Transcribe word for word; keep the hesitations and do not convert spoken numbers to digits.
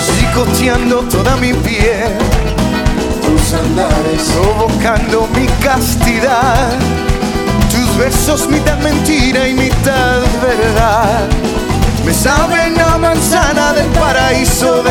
chicoteando toda mi piel, tus andares provocando mi castidad, tus besos mitad mentira y mitad verdad. Me saben a manzana del paraíso